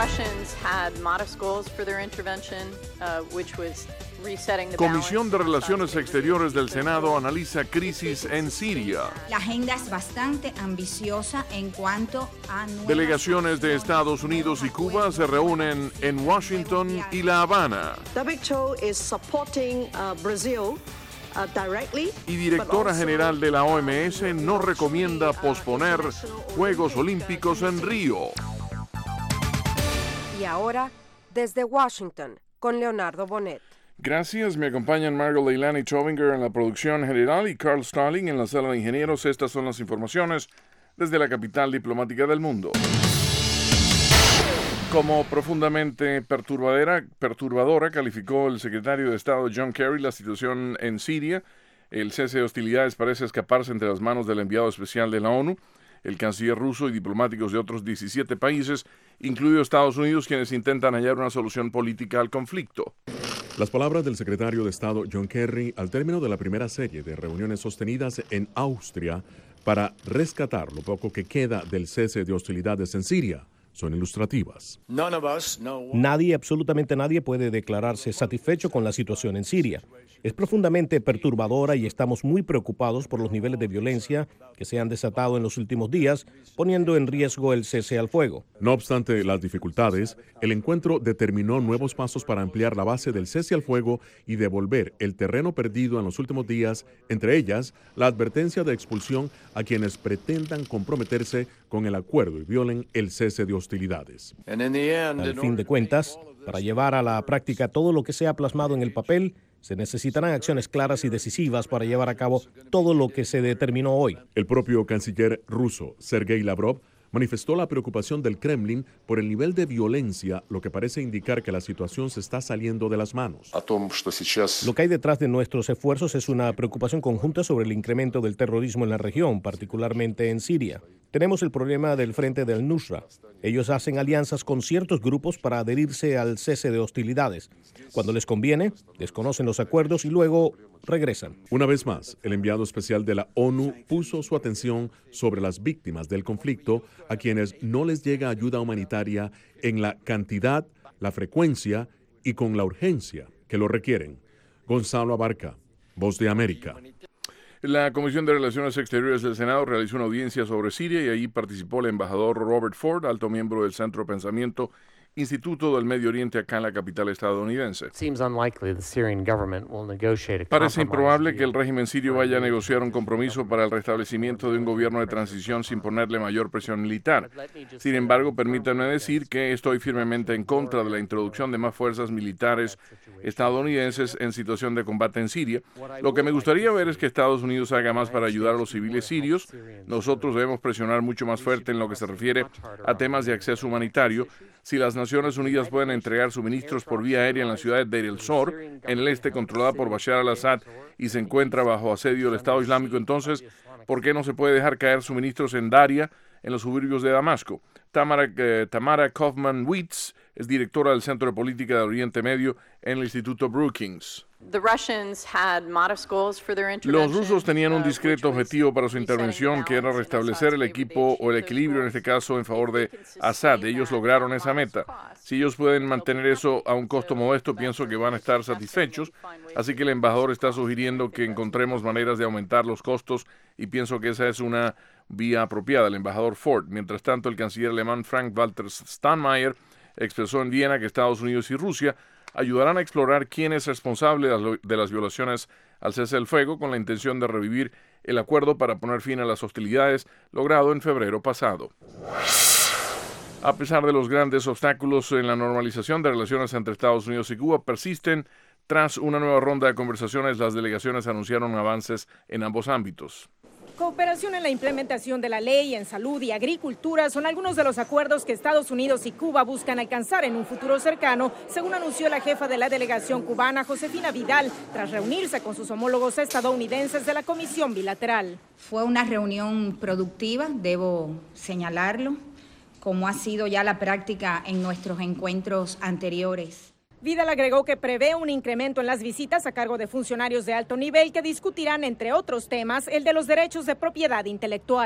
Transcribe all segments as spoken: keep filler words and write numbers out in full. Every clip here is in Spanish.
Comisión de Relaciones Exteriores del Senado analiza crisis en Siria. La agenda es bastante ambiciosa en cuanto a... Delegaciones de Estados Unidos y Cuba se reúnen en Washington y La Habana. W H O is supporting uh, Brazil. Uh, directly, y directora general de la O M S no recomienda posponer Juegos Olímpicos en Río. Y ahora, desde Washington, con Leonardo Bonet. Gracias, me acompañan Margot Leilani Chovinger en la producción general y Carl Stalling en la sala de ingenieros. Estas son las informaciones desde la capital diplomática del mundo. Como profundamente perturbadora, perturbadora, calificó el secretario de Estado John Kerry la situación en Siria. El cese de hostilidades parece escaparse entre las manos del enviado especial de la ONU, el canciller ruso y diplomáticos de otros diecisiete países, incluidos Estados Unidos, quienes intentan hallar una solución política al conflicto. Las palabras del secretario de Estado John Kerry al término de la primera serie de reuniones sostenidas en Austria para rescatar lo poco que queda del cese de hostilidades en Siria son ilustrativas. Nadie, absolutamente nadie, puede declararse satisfecho con la situación en Siria. Es profundamente perturbadora y estamos muy preocupados por los niveles de violencia que se han desatado en los últimos días, poniendo en riesgo el cese al fuego. No obstante las dificultades, el encuentro determinó nuevos pasos para ampliar la base del cese al fuego y devolver el terreno perdido en los últimos días, entre ellas la advertencia de expulsión a quienes pretendan comprometerse con el acuerdo y violen el cese de hostilidades. Al fin de cuentas, para llevar a la práctica todo lo que se ha plasmado en el papel, se necesitarán acciones claras y decisivas para llevar a cabo todo lo que se determinó hoy. El propio canciller ruso, Sergei Lavrov, manifestó la preocupación del Kremlin por el nivel de violencia, lo que parece indicar que la situación se está saliendo de las manos. Lo que hay detrás de nuestros esfuerzos es una preocupación conjunta sobre el incremento del terrorismo en la región, particularmente en Siria. Tenemos el problema del Frente del Nusra. Ellos hacen alianzas con ciertos grupos para adherirse al cese de hostilidades. Cuando les conviene, desconocen los acuerdos y luego regresan. Una vez más, el enviado especial de la ONU puso su atención sobre las víctimas del conflicto, a quienes no les llega ayuda humanitaria en la cantidad, la frecuencia y con la urgencia que lo requieren. Gonzalo Abarca, Voz de América. La Comisión de Relaciones Exteriores del Senado realizó una audiencia sobre Siria y allí participó el embajador Robert Ford, alto miembro del Centro de Pensamiento Instituto del Medio Oriente acá en la capital estadounidense. Parece improbable que el régimen sirio vaya a negociar un compromiso para el restablecimiento de un gobierno de transición sin ponerle mayor presión militar. Sin embargo, permítanme decir que estoy firmemente en contra de la introducción de más fuerzas militares estadounidenses en situación de combate en Siria. Lo que me gustaría ver es que Estados Unidos haga más para ayudar a los civiles sirios. Nosotros debemos presionar mucho más fuerte en lo que se refiere a temas de acceso humanitario. Si las Naciones Unidas pueden entregar suministros por vía aérea en la ciudad de Deir el-Zor, en el este, controlada por Bashar al-Assad, y se encuentra bajo asedio del Estado Islámico, entonces, ¿por qué no se puede dejar caer suministros en Daria, en los suburbios de Damasco? Tamara, eh, Tamara Kaufman-Witz es directora del Centro de Política del Oriente Medio en el Instituto Brookings. Los rusos tenían un discreto objetivo para su intervención, que era restablecer el equipo o el equilibrio, en este caso, en favor de Assad. Ellos lograron esa meta. Si ellos pueden mantener eso a un costo modesto, pienso que van a estar satisfechos. Así que el embajador está sugiriendo que encontremos maneras de aumentar los costos y pienso que esa es una vía apropiada. El embajador Ford. Mientras tanto, el canciller alemán Frank-Walter Steinmeier expresó en Viena que Estados Unidos y Rusia ayudarán a explorar quién es responsable de las violaciones al cese del fuego con la intención de revivir el acuerdo para poner fin a las hostilidades logrado en febrero pasado. A pesar de los grandes obstáculos en la normalización de relaciones entre Estados Unidos y Cuba, persisten. Tras una nueva ronda de conversaciones, las delegaciones anunciaron avances en ambos ámbitos. Cooperación en la implementación de la ley, en salud y agricultura son algunos de los acuerdos que Estados Unidos y Cuba buscan alcanzar en un futuro cercano, según anunció la jefa de la delegación cubana, Josefina Vidal, tras reunirse con sus homólogos estadounidenses de la Comisión Bilateral. Fue una reunión productiva, debo señalarlo, como ha sido ya la práctica en nuestros encuentros anteriores. Vidal agregó que prevé un incremento en las visitas a cargo de funcionarios de alto nivel que discutirán, entre otros temas, el de los derechos de propiedad intelectual.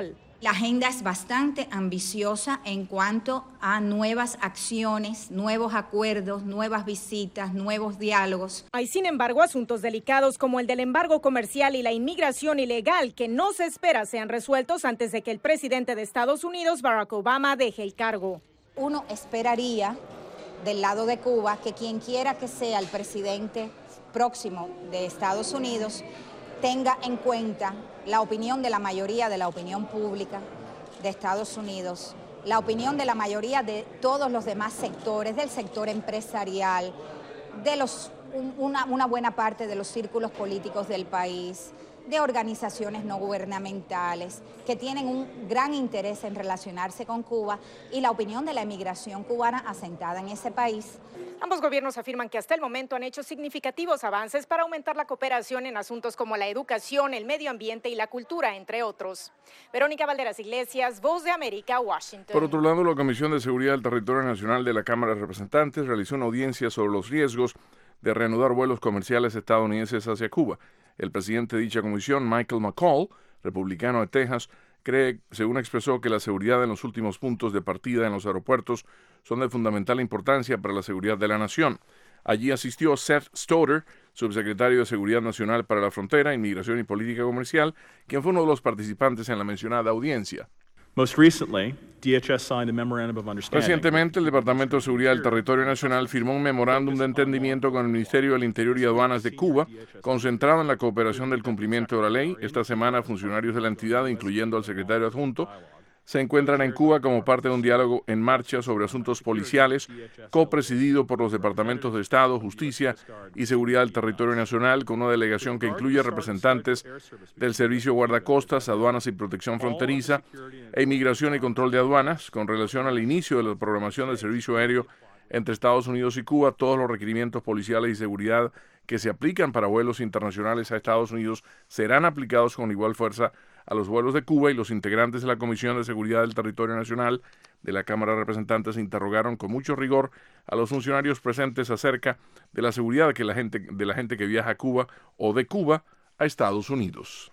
La agenda es bastante ambiciosa en cuanto a nuevas acciones, nuevos acuerdos, nuevas visitas, nuevos diálogos. Hay, sin embargo, asuntos delicados como el del embargo comercial y la inmigración ilegal que no se espera sean resueltos antes de que el presidente de Estados Unidos, Barack Obama, deje el cargo. Uno esperaría del lado de Cuba que quien quiera que sea el presidente próximo de Estados Unidos tenga en cuenta la opinión de la mayoría de la opinión pública de Estados Unidos, la opinión de la mayoría de todos los demás sectores, del sector empresarial, de los, una, una buena parte de los círculos políticos del país, de organizaciones no gubernamentales que tienen un gran interés en relacionarse con Cuba y la opinión de la emigración cubana asentada en ese país. Ambos gobiernos afirman que hasta el momento han hecho significativos avances para aumentar la cooperación en asuntos como la educación, el medio ambiente y la cultura, entre otros. Verónica Valderas Iglesias, Voz de América, Washington. Por otro lado, la Comisión de Seguridad del Territorio Nacional de la Cámara de Representantes realizó una audiencia sobre los riesgos de reanudar vuelos comerciales estadounidenses hacia Cuba. El presidente de dicha comisión, Michael McCall, republicano de Texas, cree, según expresó, que la seguridad en los últimos puntos de partida en los aeropuertos son de fundamental importancia para la seguridad de la nación. Allí asistió Seth Stoddard, subsecretario de Seguridad Nacional para la Frontera, Inmigración y Política Comercial, quien fue uno de los participantes en la mencionada audiencia. Most recently, D H S signed a memorandum of understanding. Recientemente, el Departamento de Seguridad del Territorio Nacional firmó un memorándum de entendimiento con el Ministerio del Interior y Aduanas de Cuba, concentrado en la cooperación del cumplimiento de la ley. Esta semana, funcionarios de la entidad, incluyendo al secretario adjunto, se encuentran en Cuba como parte de un diálogo en marcha sobre asuntos policiales, copresidido por los Departamentos de Estado, Justicia y Seguridad del Territorio Nacional, con una delegación que incluye representantes del Servicio Guardacostas, Aduanas y Protección Fronteriza e Inmigración y Control de Aduanas. Con relación al inicio de la programación del servicio aéreo entre Estados Unidos y Cuba, todos los requerimientos policiales y seguridad que se aplican para vuelos internacionales a Estados Unidos serán aplicados con igual fuerza a los vuelos de Cuba, y los integrantes de la Comisión de Seguridad del Territorio Nacional de la Cámara de Representantes interrogaron con mucho rigor a los funcionarios presentes acerca de la seguridad que la gente, de la gente que viaja a Cuba o de Cuba a Estados Unidos.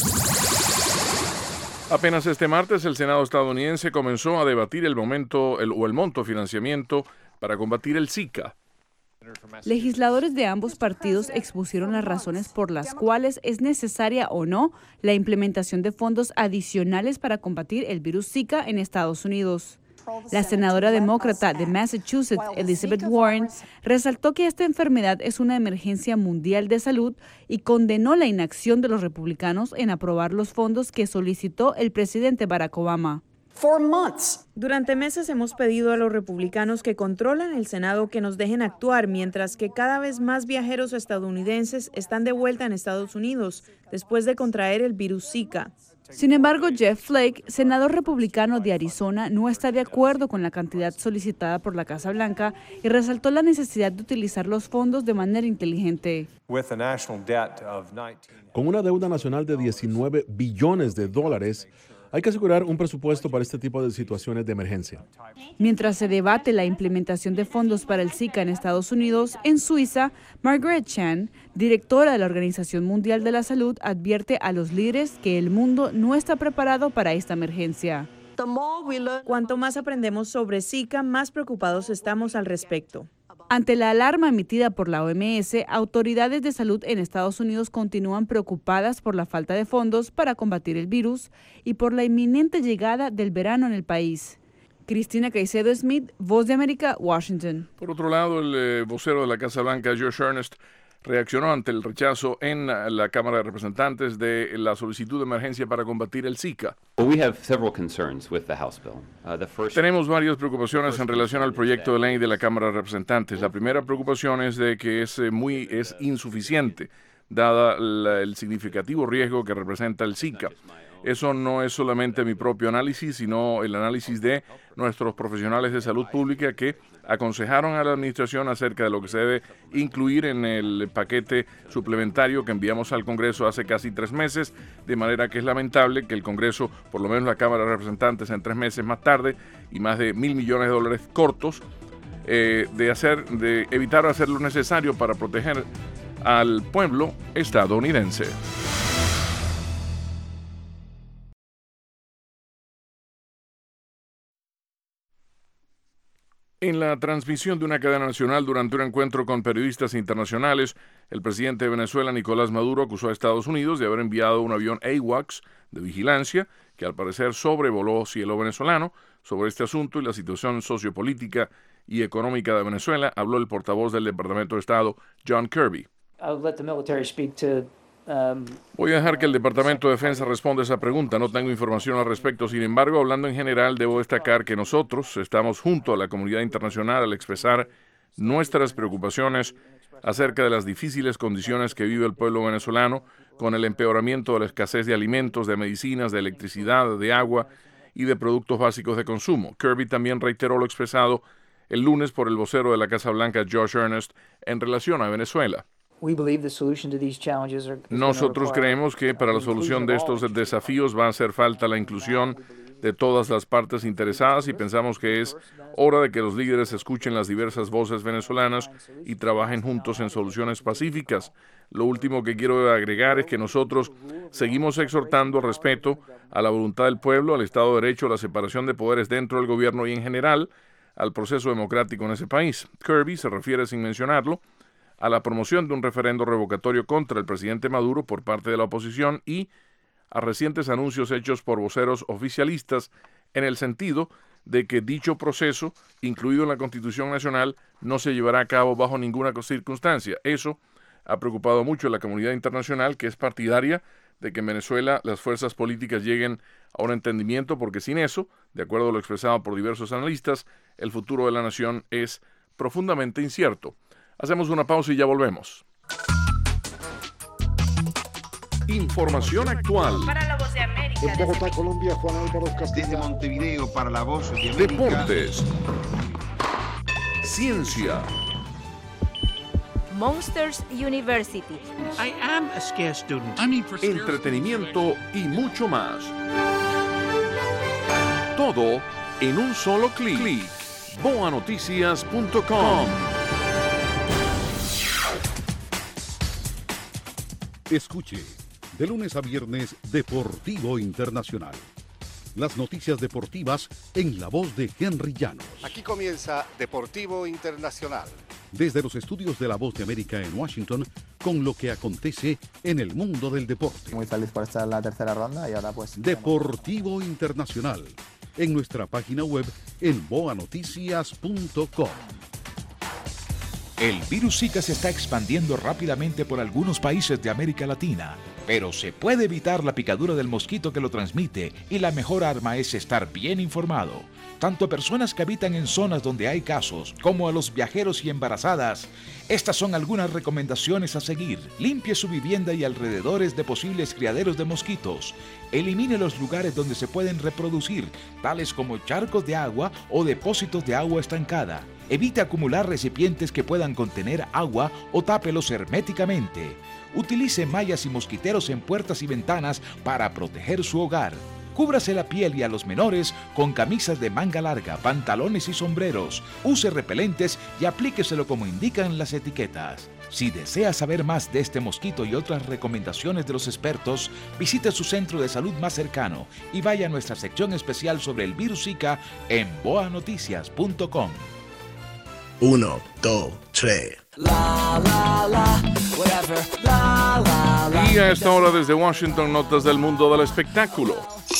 Apenas este martes, el Senado estadounidense comenzó a debatir el momento el, o el monto de financiamiento para combatir el Zika. Legisladores de ambos partidos expusieron las razones por las cuales es necesaria o no la implementación de fondos adicionales para combatir el virus Zika en Estados Unidos. La senadora demócrata de Massachusetts, Elizabeth Warren, resaltó que esta enfermedad es una emergencia mundial de salud y condenó la inacción de los republicanos en aprobar los fondos que solicitó el presidente Barack Obama. Durante meses hemos pedido a los republicanos que controlan el Senado que nos dejen actuar, mientras que cada vez más viajeros estadounidenses están de vuelta en Estados Unidos después de contraer el virus Zika. Sin embargo, Jeff Flake, senador republicano de Arizona, no está de acuerdo con la cantidad solicitada por la Casa Blanca y resaltó la necesidad de utilizar los fondos de manera inteligente. Con una deuda nacional de diecinueve billones de dólares, hay que asegurar un presupuesto para este tipo de situaciones de emergencia. Mientras se debate la implementación de fondos para el Zika en Estados Unidos, en Suiza, Margaret Chan, directora de la Organización Mundial de la Salud, advierte a los líderes que el mundo no está preparado para esta emergencia. Cuanto más aprendemos sobre Zika, más preocupados estamos al respecto. Ante la alarma emitida por la O M S, autoridades de salud en Estados Unidos continúan preocupadas por la falta de fondos para combatir el virus y por la inminente llegada del verano en el país. Cristina Caicedo Smith, Voz de América, Washington. Por otro lado, el eh, vocero de la Casa Blanca, Josh Earnest, reaccionó ante el rechazo en la Cámara de Representantes de la solicitud de emergencia para combatir el Zika. Tenemos varias preocupaciones en relación al proyecto de ley de la Cámara de Representantes. La primera preocupación es de que es muy es insuficiente, dada la, el significativo riesgo que representa el Zika. Eso no es solamente mi propio análisis, sino el análisis de nuestros profesionales de salud pública que aconsejaron a la administración acerca de lo que se debe incluir en el paquete suplementario que enviamos al Congreso hace casi tres meses, de manera que es lamentable que el Congreso, por lo menos la Cámara de Representantes, en tres meses más tarde y más de mil millones de dólares cortos, eh, de hacer, de evitar hacer lo necesario para proteger al pueblo estadounidense. En la transmisión de una cadena nacional durante un encuentro con periodistas internacionales, el presidente de Venezuela, Nicolás Maduro, acusó a Estados Unidos de haber enviado un avión AWACS de vigilancia que al parecer sobrevoló cielo venezolano. Sobre este asunto y la situación sociopolítica y económica de Venezuela, habló el portavoz del Departamento de Estado, John Kirby. Voy a dejar que el Departamento de Defensa responda a esa pregunta. No tengo información al respecto. Sin embargo, hablando en general, debo destacar que nosotros estamos junto a la comunidad internacional al expresar nuestras preocupaciones acerca de las difíciles condiciones que vive el pueblo venezolano con el empeoramiento de la escasez de alimentos, de medicinas, de electricidad, de agua y de productos básicos de consumo. Kirby también reiteró lo expresado el lunes por el vocero de la Casa Blanca, Josh Earnest, en relación a Venezuela. Nosotros creemos que para la solución de estos desafíos va a hacer falta la inclusión de todas las partes interesadas y pensamos que es hora de que los líderes escuchen las diversas voces venezolanas y trabajen juntos en soluciones pacíficas. Lo último que quiero agregar es que nosotros seguimos exhortando al respeto a la voluntad del pueblo, al Estado de Derecho, a la separación de poderes dentro del gobierno y en general al proceso democrático en ese país. Kirby se refiere, sin mencionarlo, a la promoción de un referendo revocatorio contra el presidente Maduro por parte de la oposición y a recientes anuncios hechos por voceros oficialistas en el sentido de que dicho proceso, incluido en la Constitución Nacional, no se llevará a cabo bajo ninguna circunstancia. Eso ha preocupado mucho a la comunidad internacional, que es partidaria de que en Venezuela las fuerzas políticas lleguen a un entendimiento, porque sin eso, de acuerdo a lo expresado por diversos analistas, el futuro de la nación es profundamente incierto. Hacemos una pausa y ya volvemos. Información actual. Para la Voz de América. En Bogotá, Colombia, Juan Álvaro Castillo. Desde Montevideo, para la Voz de América. Deportes. Ciencia. Monsters University. I am a scarce student. Entretenimiento y mucho más. Todo en un solo clic. boa noticias punto com. Escuche, de lunes a viernes, Deportivo Internacional. Las noticias deportivas en la voz de Henry Llanos. Aquí comienza Deportivo Internacional. Desde los estudios de La Voz de América en Washington, con lo que acontece en el mundo del deporte. Muy feliz por estar en la tercera ronda y ahora pues... Deportivo Internacional, en nuestra página web en boa noticias punto com. El virus Zika se está expandiendo rápidamente por algunos países de América Latina, pero se puede evitar la picadura del mosquito que lo transmite y la mejor arma es estar bien informado. Tanto a personas que habitan en zonas donde hay casos, como a los viajeros y embarazadas. Estas son algunas recomendaciones a seguir. Limpie su vivienda y alrededores de posibles criaderos de mosquitos. Elimine los lugares donde se pueden reproducir, tales como charcos de agua o depósitos de agua estancada. Evite acumular recipientes que puedan contener agua o tápelos herméticamente. Utilice mallas y mosquiteros en puertas y ventanas para proteger su hogar. Cúbrase la piel y a los menores con camisas de manga larga, pantalones y sombreros. Use repelentes y aplíqueselo como indican las etiquetas. Si desea saber más de este mosquito y otras recomendaciones de los expertos, visite su centro de salud más cercano y vaya a nuestra sección especial sobre el virus Zika en boa noticias punto com. Uno, dos, tres. La, la, la, whatever. La, la, la. Y a esta hora desde Washington, notas del mundo del espectáculo.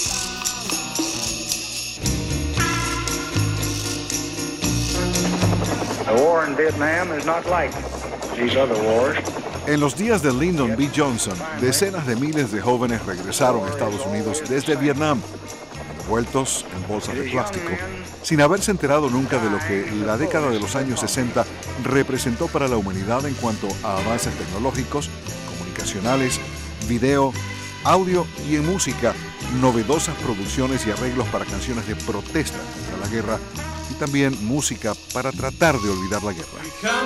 The war in Vietnam is not like these other wars. En los días de Lyndon B. Johnson, decenas de miles de jóvenes regresaron a Estados Unidos desde Vietnam, envueltos en bolsas de plástico, sin haberse enterado nunca de lo que la década de los años sesenta representó para la humanidad en cuanto a avances tecnológicos, comunicacionales, video, audio y en música, novedosas producciones y arreglos para canciones de protesta contra la guerra y también música para tratar de olvidar la guerra.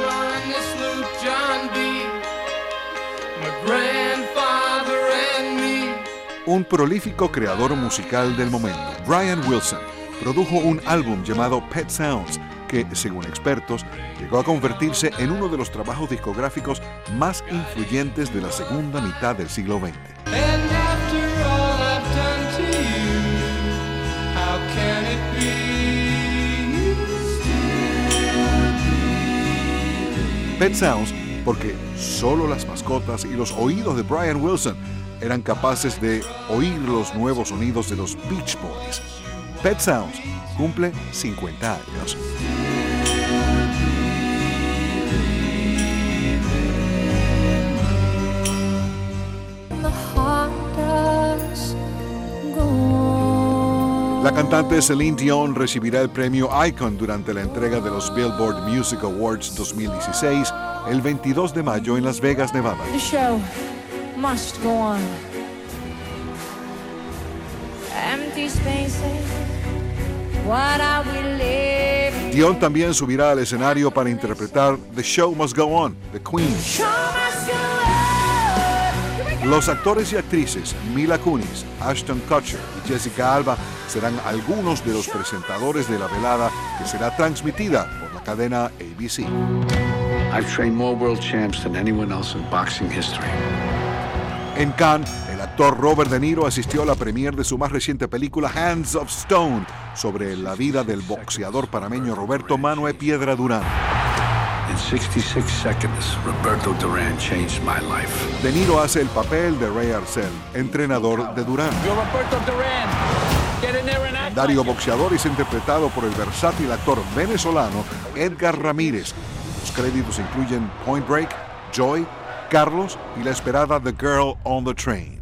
Un prolífico creador musical del momento, Brian Wilson, produjo un álbum llamado Pet Sounds que, según expertos, llegó a convertirse en uno de los trabajos discográficos más influyentes de la segunda mitad del siglo veinte. Pet Sounds porque solo las mascotas y los oídos de Brian Wilson eran capaces de oír los nuevos sonidos de los Beach Boys. Pet Sounds cumple cincuenta años. La cantante Celine Dion recibirá el premio Icon durante la entrega de los Billboard Music Awards dos mil dieciséis el veintidós de mayo en Las Vegas, Nevada. The show must go on. Empty spaces, what are we living? Dion también subirá al escenario para interpretar The Show Must Go On, de Queen. Los actores y actrices Mila Kunis, Ashton Kutcher y Jessica Alba serán algunos de los presentadores de la velada que será transmitida por la cadena A B C. I've trained more world champs than anyone else in boxing history. En Cannes, el actor Robert De Niro asistió a la premiere de su más reciente película Hands of Stone, sobre la vida del boxeador panameño Roberto Manuel Piedra Durán. In sixty-six seconds, Roberto Duran changed my life. De Niro hace el papel de Ray Arcel, entrenador de Durán. Dario Boxeador es interpretado por el versátil actor venezolano Edgar Ramírez. Los créditos incluyen Point Break, Joy, Carlos y la esperada The Girl on the Train.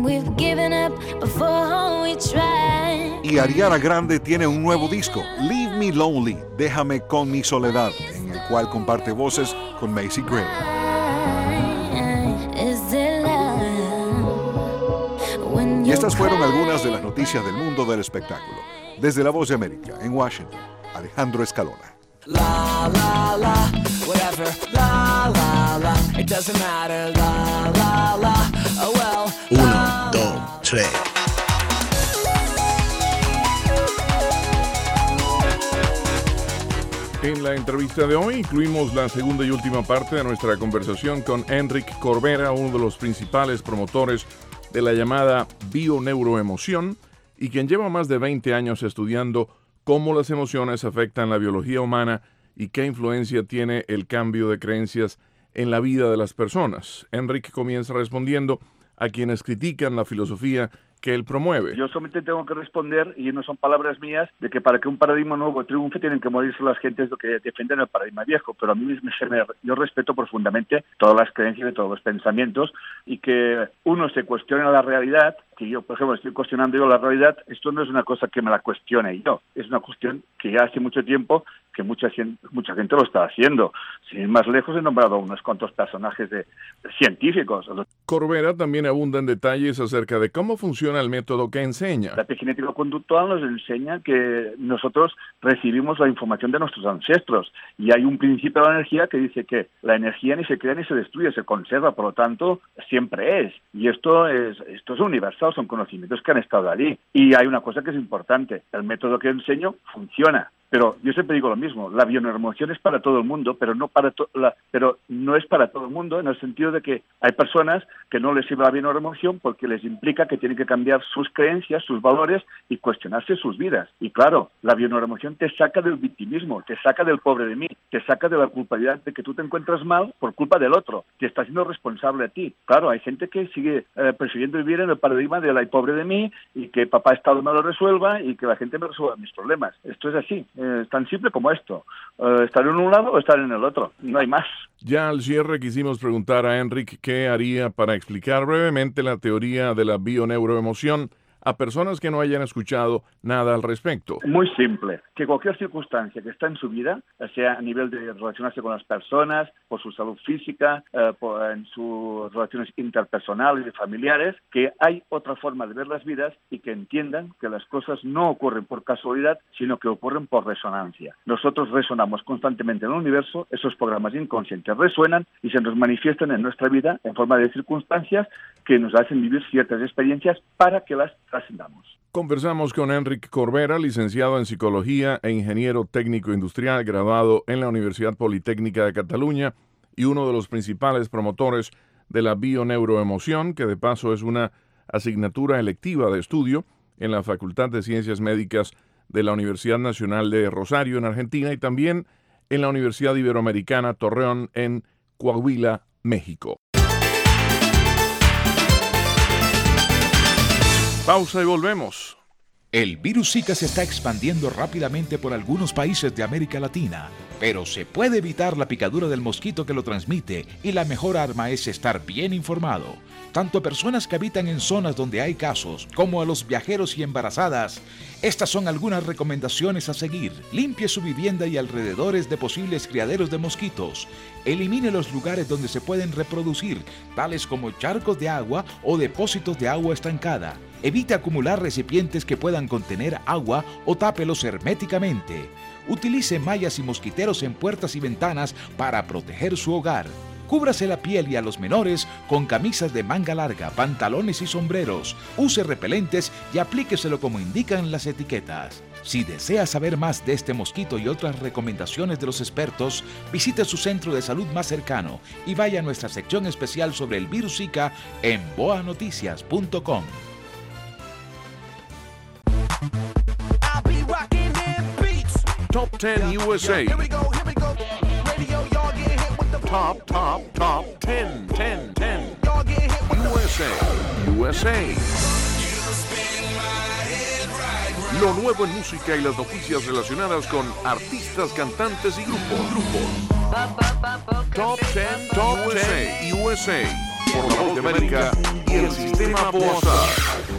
Y Ariana Grande tiene un nuevo disco, Leave Me Lonely, Déjame con mi soledad, en el cual comparte voces con Macy Gray. Y estas fueron algunas de las noticias del mundo del espectáculo. Desde La Voz de América, en Washington, Alejandro Escalona. La, la, la, whatever, la, la, la, it doesn't matter, la, la, la, oh well. Uno, dos, tres. En la entrevista de hoy incluimos la segunda y última parte de nuestra conversación con Enrique Corbera, uno de los principales promotores de la llamada bioneuroemoción y quien lleva más de veinte años estudiando cómo las emociones afectan la biología humana y qué influencia tiene el cambio de creencias en la vida de las personas. Enrique comienza respondiendo a quienes critican la filosofía que él promueve. Yo solamente tengo que responder, y no son palabras mías, de que para que un paradigma nuevo triunfe tienen que morirse las gentes que defienden el paradigma viejo, pero a mí me, me, yo respeto profundamente todas las creencias y todos los pensamientos, y que uno se cuestione la realidad, que yo, por ejemplo, estoy cuestionando yo la realidad, esto no es una cosa que me la cuestione yo, es una cuestión que ya hace mucho tiempo que mucha gente, mucha gente lo está haciendo. Sin ir más lejos, he nombrado unos cuantos personajes de, de científicos. Corbera también abunda en detalles acerca de cómo funciona el método que enseña. La epigenética conductual nos enseña que nosotros recibimos la información de nuestros ancestros y hay un principio de la energía que dice que la energía ni se crea ni se destruye, se conserva, por lo tanto, siempre es. Y esto es, esto es universal, son conocimientos que han estado allí. Y hay una cosa que es importante, el método que enseño funciona. Pero yo siempre digo lo mismo, la bioneuroemoción es para todo el mundo, pero no para to la, pero no es para todo el mundo en el sentido de que hay personas que no les sirve la bioneuroemoción porque les implica que tienen que cambiar sus creencias, sus valores y cuestionarse sus vidas. Y claro, la bioneuroemoción te saca del victimismo, te saca del pobre de mí, te saca de la culpabilidad de que tú te encuentras mal por culpa del otro, te está siendo responsable a ti. Claro, hay gente que sigue eh, prefiriendo vivir en el paradigma de la pobre de mí y que papá Estado me lo resuelva y que la gente me resuelva mis problemas. Esto es así. Eh, es tan simple como esto, uh, estar en un lado o estar en el otro, no hay más. Ya al cierre quisimos preguntar a Enrique qué haría para explicar brevemente la teoría de la bioneuroemoción a personas que no hayan escuchado nada al respecto. Muy simple, que cualquier circunstancia que está en su vida, sea a nivel de relacionarse con las personas, por su salud física, eh, por, en sus relaciones interpersonales y familiares, que hay otra forma de ver las vidas y que entiendan que las cosas no ocurren por casualidad, sino que ocurren por resonancia. Nosotros resonamos constantemente en el universo, esos programas inconscientes resuenan y se nos manifiestan en nuestra vida en forma de circunstancias que nos hacen vivir ciertas experiencias para que las trascendamos. Conversamos con Enrique Corbera, licenciado en Psicología e ingeniero técnico industrial, graduado en la Universidad Politécnica de Cataluña y uno de los principales promotores de la bioneuroemoción, que de paso es una asignatura electiva de estudio en la Facultad de Ciencias Médicas de la Universidad Nacional de Rosario en Argentina y también en la Universidad Iberoamericana Torreón en Coahuila, México. Pausa y volvemos. El virus Zika se está expandiendo rápidamente por algunos países de América Latina, pero se puede evitar la picadura del mosquito que lo transmite y la mejor arma es estar bien informado. Tanto a personas que habitan en zonas donde hay casos como a los viajeros y embarazadas. Estas son algunas recomendaciones a seguir. Limpie su vivienda y alrededores de posibles criaderos de mosquitos. Elimine los lugares donde se pueden reproducir, tales como charcos de agua o depósitos de agua estancada. Evite acumular recipientes que puedan contener agua o tápelos herméticamente. Utilice mallas y mosquiteros en puertas y ventanas para proteger su hogar. Cúbrase la piel y a los menores con camisas de manga larga, pantalones y sombreros. Use repelentes y aplíqueselo como indican las etiquetas. Si desea saber más de este mosquito y otras recomendaciones de los expertos, visite su centro de salud más cercano y vaya a nuestra sección especial sobre el virus Zika en boa noticias punto com. Top diez U S A. Top, top, top ten, ten, ten. U S A, U S A. Lo nuevo en música y las noticias relacionadas con artistas, cantantes y grupos. grupos. Top diez, Top diez U S A. Por la Voz de América y el sistema Boazar.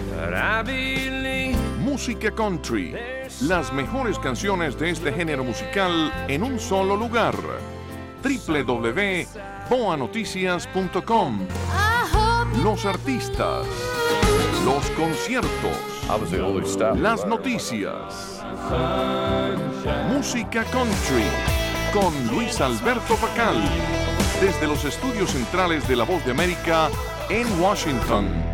Música country. Las mejores canciones de este género musical en un solo lugar. doble u doble u doble u punto boa noticias punto com. Los artistas, los conciertos, las noticias. Música country con Luis Alberto Pacal desde los estudios centrales de La Voz de América en Washington.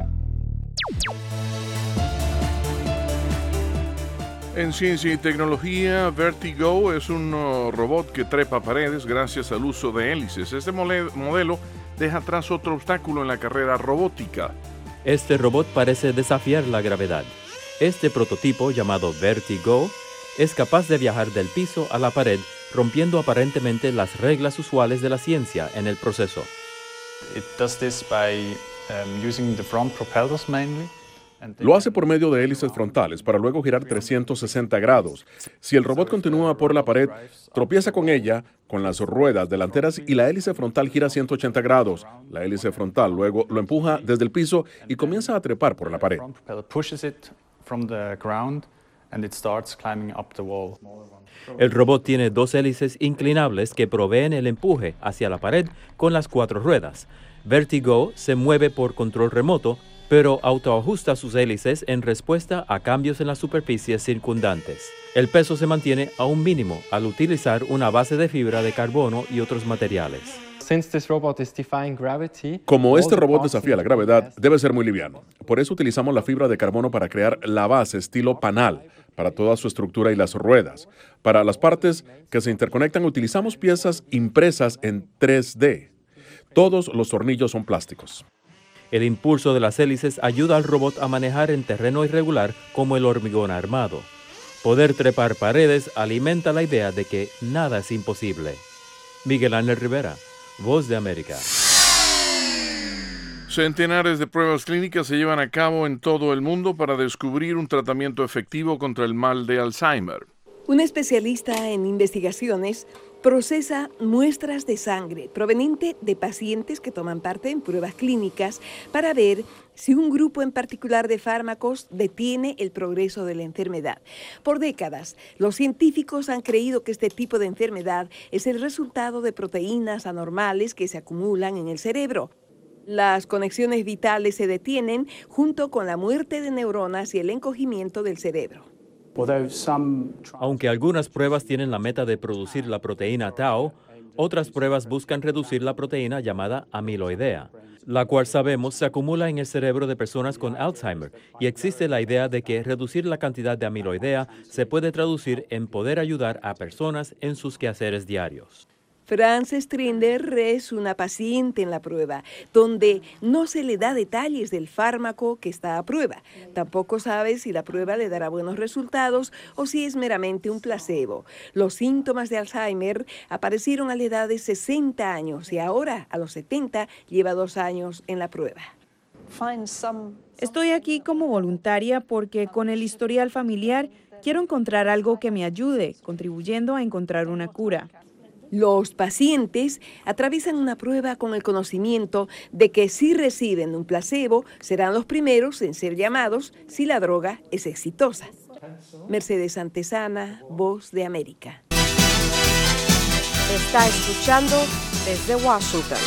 En ciencia y tecnología, Vertigo es un uh, robot que trepa paredes gracias al uso de hélices. Este mole- modelo deja atrás otro obstáculo en la carrera robótica. Este robot parece desafiar la gravedad. Este prototipo, llamado Vertigo, es capaz de viajar del piso a la pared, rompiendo aparentemente las reglas usuales de la ciencia en el proceso. It does this by um, using the front propellers mainly. Lo hace por medio de hélices frontales para luego girar trescientos sesenta grados. Si el robot continúa por la pared, tropieza con ella, con las ruedas delanteras y la hélice frontal gira ciento ochenta grados. La hélice frontal luego lo empuja desde el piso y comienza a trepar por la pared. El robot tiene dos hélices inclinables que proveen el empuje hacia la pared con las cuatro ruedas. Vertigo se mueve por control remoto, pero autoajusta sus hélices en respuesta a cambios en las superficies circundantes. El peso se mantiene a un mínimo al utilizar una base de fibra de carbono y otros materiales. Como este robot desafía la gravedad, debe ser muy liviano. Por eso utilizamos la fibra de carbono para crear la base estilo panal para toda su estructura y las ruedas. Para las partes que se interconectan utilizamos piezas impresas en tres D. Todos los tornillos son plásticos. El impulso de las hélices ayuda al robot a manejar en terreno irregular como el hormigón armado. Poder trepar paredes alimenta la idea de que nada es imposible. Miguel Ángel Rivera, Voz de América. Centenares de pruebas clínicas se llevan a cabo en todo el mundo para descubrir un tratamiento efectivo contra el mal de Alzheimer. Un especialista en investigaciones procesa muestras de sangre proveniente de pacientes que toman parte en pruebas clínicas para ver si un grupo en particular de fármacos detiene el progreso de la enfermedad. Por décadas, los científicos han creído que este tipo de enfermedad es el resultado de proteínas anormales que se acumulan en el cerebro. Las conexiones vitales se detienen junto con la muerte de neuronas y el encogimiento del cerebro. Aunque algunas pruebas tienen la meta de producir la proteína tau, otras pruebas buscan reducir la proteína llamada amiloidea, la cual sabemos se acumula en el cerebro de personas con Alzheimer, y existe la idea de que reducir la cantidad de amiloidea se puede traducir en poder ayudar a personas en sus quehaceres diarios. Frances Trinder es una paciente en la prueba, donde no se le da detalles del fármaco que está a prueba. Tampoco sabe si la prueba le dará buenos resultados o si es meramente un placebo. Los síntomas de Alzheimer aparecieron a la edad de sesenta años y ahora, a los setenta, lleva dos años en la prueba. Estoy aquí como voluntaria porque con el historial familiar quiero encontrar algo que me ayude, contribuyendo a encontrar una cura. Los pacientes atraviesan una prueba con el conocimiento de que si reciben un placebo, serán los primeros en ser llamados si la droga es exitosa. Mercedes Antesana, Voz de América. Está escuchando desde Washington.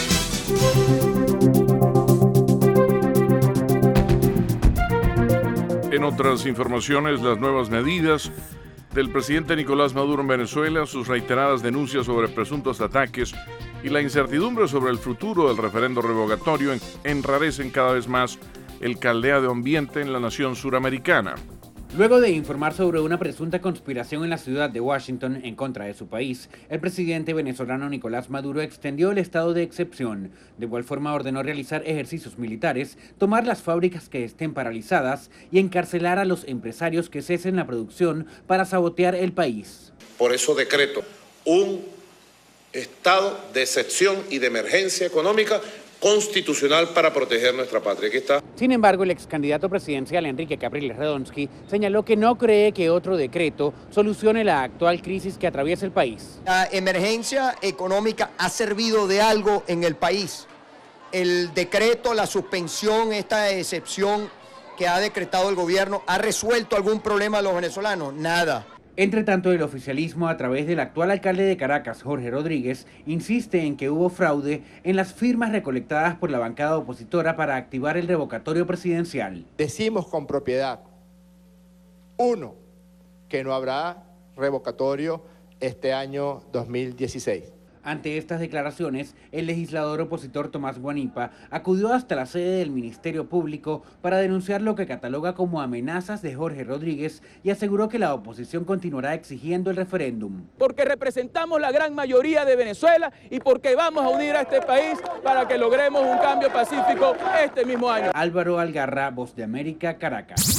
En otras informaciones, las nuevas medidas del presidente Nicolás Maduro en Venezuela, sus reiteradas denuncias sobre presuntos ataques y la incertidumbre sobre el futuro del referendo revocatorio enrarecen cada vez más el caldeado ambiente en la nación suramericana. Luego de informar sobre una presunta conspiración en la ciudad de Washington en contra de su país, el presidente venezolano Nicolás Maduro extendió el estado de excepción. De igual forma ordenó realizar ejercicios militares, tomar las fábricas que estén paralizadas y encarcelar a los empresarios que cesen la producción para sabotear el país. Por eso decreto un estado de excepción y de emergencia económica constitucional para proteger nuestra patria. Aquí está. Sin embargo, el ex candidato presidencial Enrique Capriles Radonsky señaló que no cree que otro decreto solucione la actual crisis que atraviesa el país. La emergencia económica ha servido de algo en el país. El decreto, la suspensión, esta excepción que ha decretado el gobierno, ¿ha resuelto algún problema de los venezolanos? Nada. Entre tanto, el oficialismo, a través del actual alcalde de Caracas, Jorge Rodríguez, insiste en que hubo fraude en las firmas recolectadas por la bancada opositora para activar el revocatorio presidencial. Decimos con propiedad, uno, que no habrá revocatorio este año dos mil dieciséis. Ante estas declaraciones, el legislador opositor Tomás Guanipa acudió hasta la sede del Ministerio Público para denunciar lo que cataloga como amenazas de Jorge Rodríguez y aseguró que la oposición continuará exigiendo el referéndum. Porque representamos la gran mayoría de Venezuela y porque vamos a unir a este país para que logremos un cambio pacífico este mismo año. Álvaro Algarra, Voz de América, Caracas.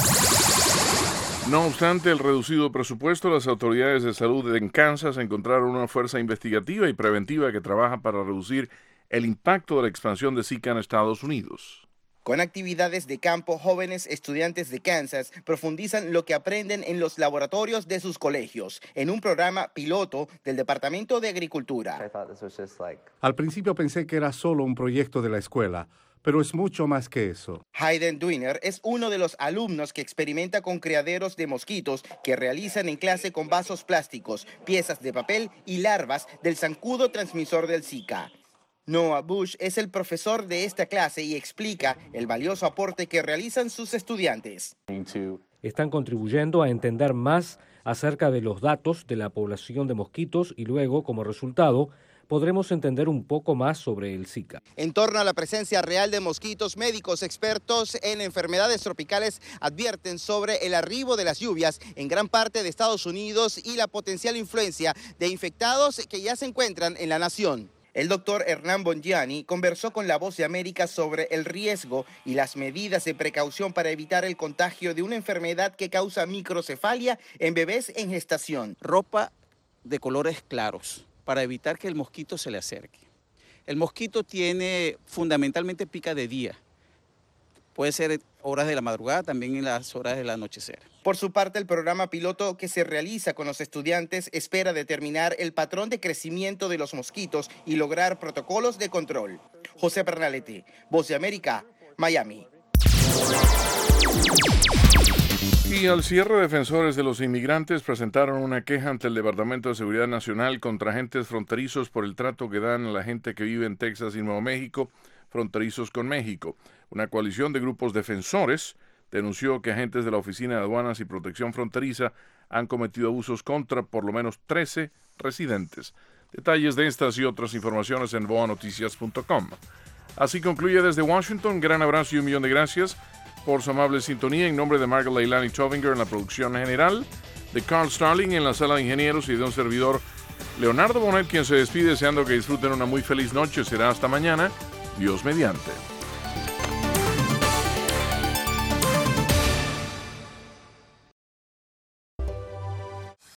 No obstante el reducido presupuesto, las autoridades de salud en Kansas encontraron una fuerza investigativa y preventiva que trabaja para reducir el impacto de la expansión de Zika en Estados Unidos. Con actividades de campo, jóvenes estudiantes de Kansas profundizan lo que aprenden en los laboratorios de sus colegios, en un programa piloto del Departamento de Agricultura. Al principio pensé que era solo un proyecto de la escuela, pero es mucho más que eso. Hayden Duiner es uno de los alumnos que experimenta con criaderos de mosquitos que realizan en clase con vasos plásticos, piezas de papel y larvas del zancudo transmisor del Zika. Noah Bush es el profesor de esta clase y explica el valioso aporte que realizan sus estudiantes. Están contribuyendo a entender más acerca de los datos de la población de mosquitos y luego, como resultado, podremos entender un poco más sobre el Zika. En torno a la presencia real de mosquitos, médicos expertos en enfermedades tropicales advierten sobre el arribo de las lluvias en gran parte de Estados Unidos y la potencial influencia de infectados que ya se encuentran en la nación. El doctor Hernán Bongiani conversó con La Voz de América sobre el riesgo y las medidas de precaución para evitar el contagio de una enfermedad que causa microcefalia en bebés en gestación. Ropa de colores claros, para evitar que el mosquito se le acerque. El mosquito tiene, fundamentalmente pica de día. Puede ser horas de la madrugada, también en las horas del anochecer. Por su parte, el programa piloto que se realiza con los estudiantes espera determinar el patrón de crecimiento de los mosquitos y lograr protocolos de control. José Pernalete, Voz de América, Miami. Y al cierre, defensores de los inmigrantes presentaron una queja ante el Departamento de Seguridad Nacional contra agentes fronterizos por el trato que dan a la gente que vive en Texas y Nuevo México, fronterizos con México. Una coalición de grupos defensores denunció que agentes de la Oficina de Aduanas y Protección Fronteriza han cometido abusos contra por lo menos trece residentes. Detalles de estas y otras informaciones en boa noticias punto com. Así concluye desde Washington. Gran abrazo y un millón de gracias por su amable sintonía. En nombre de Margaret Leilani Tovinger en la producción general, de Carl Starling en la sala de ingenieros y de un servidor Leonardo Bonet, quien se despide deseando que disfruten una muy feliz noche. Será hasta mañana, Dios mediante.